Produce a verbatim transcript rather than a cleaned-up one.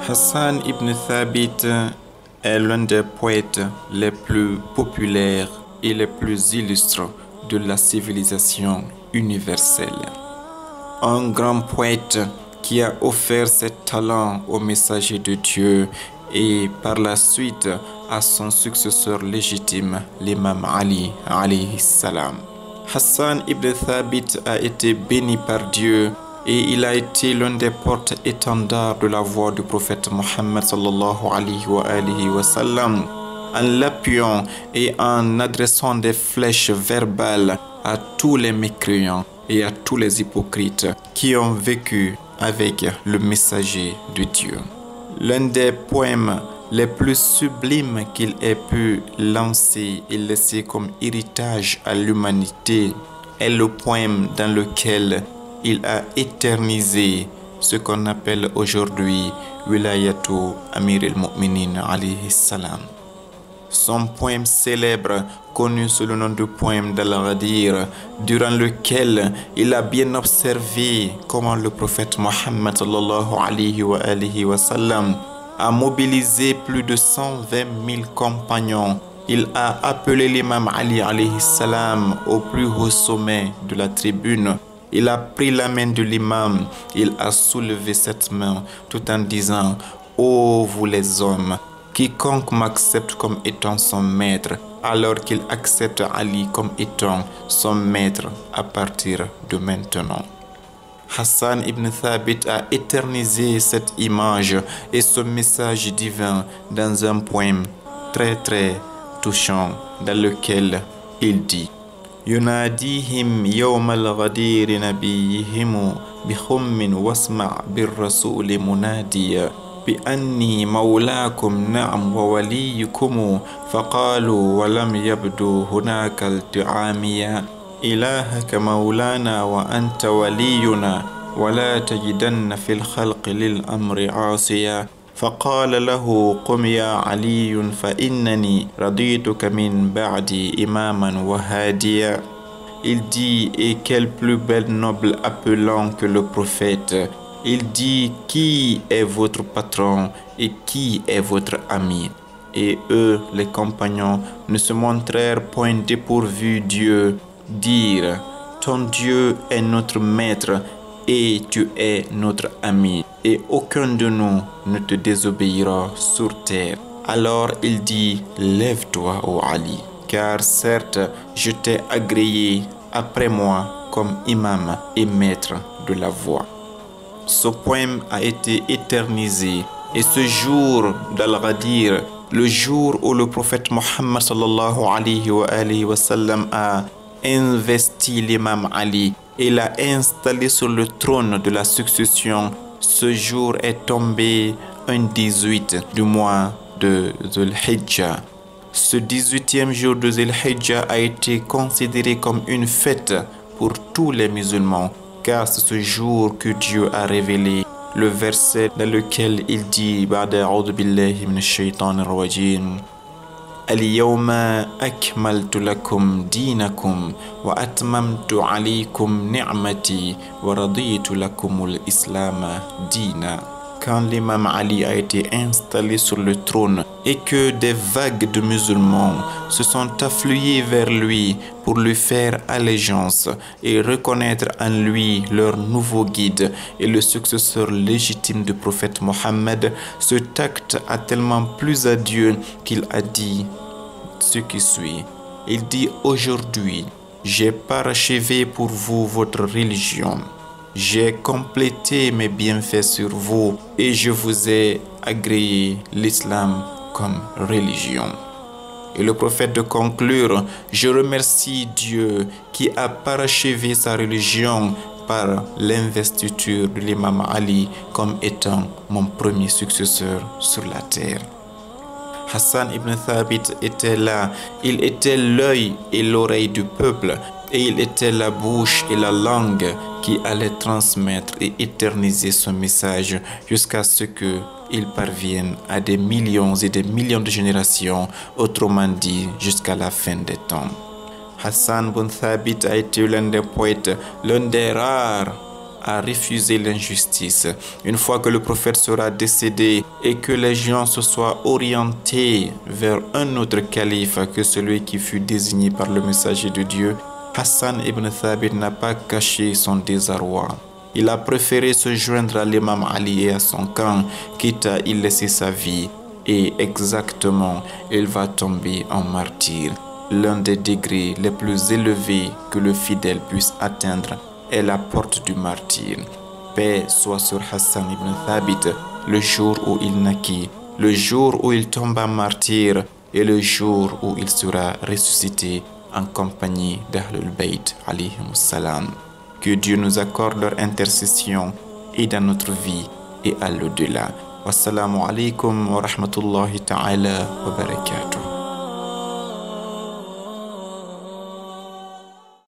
Hassan ibn Thabit est l'un des poètes les plus populaires et les plus illustres de la civilisation universelle. Un grand poète qui a offert ses talents au messager de Dieu et par la suite à son successeur légitime, l'imam Ali alayhi salam. Hassan ibn Thabit a été béni par Dieu et il a été l'un des porte-étendards de la voix du prophète Mohammed sallallahu alayhi wa alihi wa sallam, en l'appuyant et en adressant des flèches verbales à tous les mécréants et à tous les hypocrites qui ont vécu avec le messager de Dieu. L'un des poèmes les plus sublimes qu'il ait pu lancer et laisser comme héritage à l'humanité est le poème dans lequel il a éternisé ce qu'on appelle aujourd'hui Wilayatu Amir al-Mu'minin alayhi salam. Son poème célèbre, connu sous le nom de poème d'Al-Ghadir, durant lequel il a bien observé comment le prophète Mohammed sallallahu alayhi wa alihi wa sallam a mobilisé plus de cent vingt mille compagnons. Il a appelé l'imam Ali alayhi salam au plus haut sommet de la tribune. Il a pris la main de l'imam, il a soulevé cette main tout en disant « Ô vous les hommes, quiconque m'accepte comme étant son maître, alors qu'il accepte Ali comme étant son maître à partir de maintenant. » Hassan ibn Thabit a éternisé cette image et ce message divin dans un poème très très touchant dans lequel il dit يناديهم يوم الغدير نبيهم بخم واسمع بالرسول مناديا بأني مولاكم نعم ووليكم فقالوا ولم يبدو هناك التعاميا إلهك مولانا وأنت ولينا ولا تجدن في الخلق للأمر عاصيا فقال له قم يا علي فإنني رضيتك من بعدي إماما وهاديا. Il dit, et quel plus bel noble appelant que le prophète. Il dit, qui est votre patron et qui est votre ami? Et eux, les compagnons, ne se montrèrent point dépourvus Dieu, dire, ton Dieu est notre maître et tu es notre ami, et aucun de nous ne te désobéira sur terre. Alors il dit, lève-toi, ô Ali, car certes, je t'ai agréé après moi comme imam et maître de la voix. Ce poème a été éternisé, et ce jour d'Al-Ghadir, le jour où le prophète Mohammed sallallahu alayhi wa alihi wa sallam a investi l'imam Ali et l'a installé sur le trône de la succession, ce jour est tombé un dix-huit du mois de Dhul Hijjah. Ce dix-huitième jour de Dhul Hijjah a été considéré comme une fête pour tous les musulmans, car c'est ce jour que Dieu a révélé le verset dans lequel il dit Ba'da a'udhu billahi minash shaitanir rajim اليوم أكملت لكم دينكم وأتممت عليكم نعمتي ورضيت لكم الإسلام دينا. Quand l'imam Ali a été installé sur le trône et que des vagues de musulmans se sont affluées vers lui pour lui faire allégeance et reconnaître en lui leur nouveau guide et le successeur légitime du prophète Mohammed, cet acte a tellement plu à Dieu qu'il a dit ce qui suit. Il dit aujourd'hui, j'ai parachevé pour vous votre religion. J'ai complété mes bienfaits sur vous et je vous ai agréé l'islam comme religion. Et le prophète de conclure, je remercie Dieu qui a parachevé sa religion par l'investiture de l'imam Ali comme étant mon premier successeur sur la terre. Hassan ibn Thabit était là, il était l'œil et l'oreille du peuple, et il était la bouche et la langue qui allaient transmettre et éterniser son message jusqu'à ce qu'il parvienne à des millions et des millions de générations, autrement dit jusqu'à la fin des temps. Hassan ibn Thabit a été l'un des poètes, l'un des rares à refuser l'injustice. Une fois que le prophète sera décédé et que les gens se soient orientés vers un autre calife que celui qui fut désigné par le messager de Dieu, Hassan ibn Thabit n'a pas caché son désarroi. Il a préféré se joindre à l'imam Ali et à son camp, quitte à y laisser sa vie. Et exactement, il va tomber en martyr. L'un des degrés les plus élevés que le fidèle puisse atteindre est la porte du martyr. Paix soit sur Hassan ibn Thabit, le jour où il naquit, le jour où il tomba martyr et le jour où il sera ressuscité en compagnie d'Ahlul Bayt alayhimus salam. Que Dieu nous accorde leur intercession et dans notre vie et à l'au-delà. Wassalamu alaikum wa rahmatullahi ta'ala wa barakatuh.